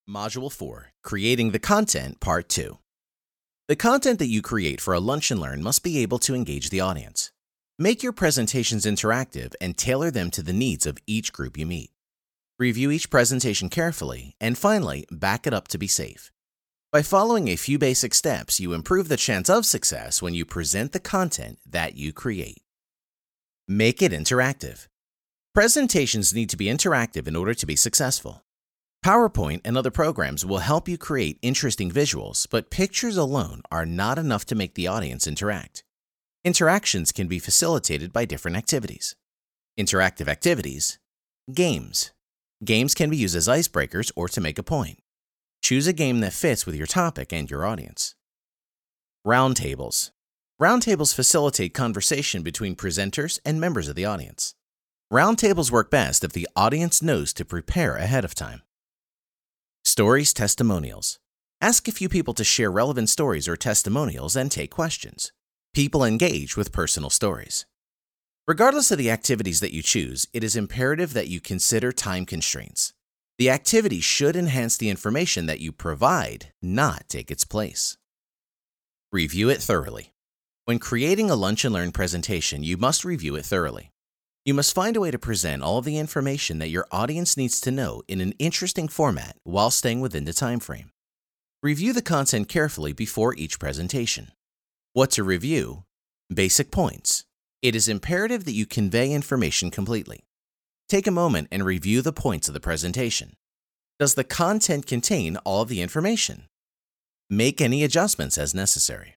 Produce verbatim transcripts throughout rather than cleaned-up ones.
Module four, Creating the Content, Part two. The content that you create for a Lunch and Learn must be able to engage the audience. Make your presentations interactive and tailor them to the needs of each group you meet. Review each presentation carefully, and finally, back it up to be safe. By following a few basic steps, you improve the chance of success when you present the content that you create. Make it interactive. Presentations need to be interactive in order to be successful. PowerPoint and other programs will help you create interesting visuals, but pictures alone are not enough to make the audience interact. Interactions can be facilitated by different activities. Interactive activities. Games. Games can be used as icebreakers or to make a point. Choose a game that fits with your topic and your audience. Roundtables. Roundtables facilitate conversation between presenters and members of the audience. Roundtables work best if the audience knows to prepare ahead of time. Stories, testimonials. Ask a few people to share relevant stories or testimonials and take questions. People engage with personal stories. Regardless of the activities that you choose, it is imperative that you consider time constraints. The activity should enhance the information that you provide, not take its place. Review it thoroughly. When creating a Lunch and Learn presentation, you must review it thoroughly. You must find a way to present all of the information that your audience needs to know in an interesting format while staying within the time frame. Review the content carefully before each presentation. What to review? Basic points. It is imperative that you convey information completely. Take a moment and review the points of the presentation. Does the content contain all of the information? Make any adjustments as necessary.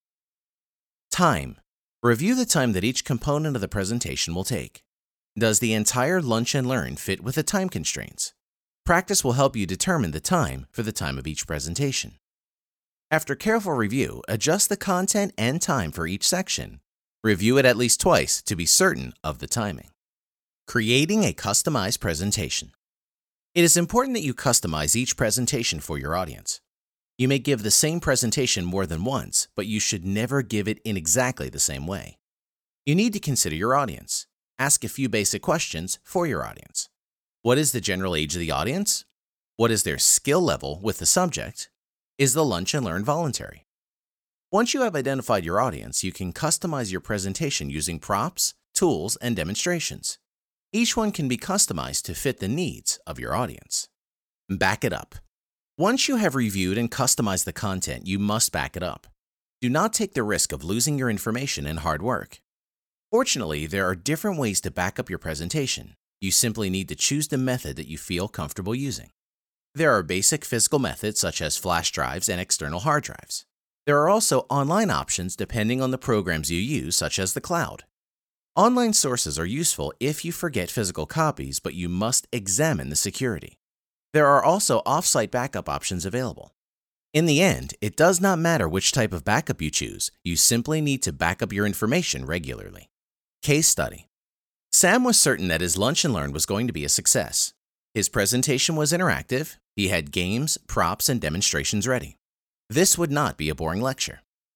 Time. Review the time that each component of the presentation will take. Does the entire Lunch and Learn fit with the time constraints? Practice will help you determine the time for the time of each presentation. After careful review, adjust the content and time for each section. Review it at least twice to be certain of the timing. Creating a customized presentation. It is important that you customize each presentation for your audience. You may give the same presentation more than once, but you should never give it in exactly the same way. You need to consider your audience. Ask a few basic questions for your audience. What is the general age of the audience? What is their skill level with the subject? Is the Lunch and Learn voluntary? Once you have identified your audience, you can customize your presentation using props, tools, and demonstrations. Each one can be customized to fit the needs of your audience. Back it up. Once you have reviewed and customized the content, you must back it up. Do not take the risk of losing your information and hard work. Fortunately, there are different ways to back up your presentation. You simply need to choose the method that you feel comfortable using. There are basic physical methods such as flash drives and external hard drives. There are also online options depending on the programs you use, such as the cloud. Online sources are useful if you forget physical copies, but you must examine the security. There are also off-site backup options available. In the end, it does not matter which type of backup you choose, you simply need to back up your information regularly. Case study. Sam was certain that his Lunch and Learn was going to be a success. His presentation was interactive, he had games, props, and demonstrations ready. This would not be a boring lecture.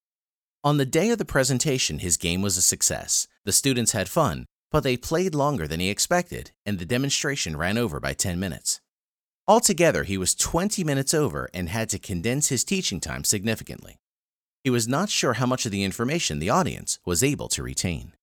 On the day of the presentation, his game was a success. The students had fun, but they played longer than he expected, and the demonstration ran over by ten minutes. Altogether, he was twenty minutes over and had to condense his teaching time significantly. He was not sure how much of the information the audience was able to retain.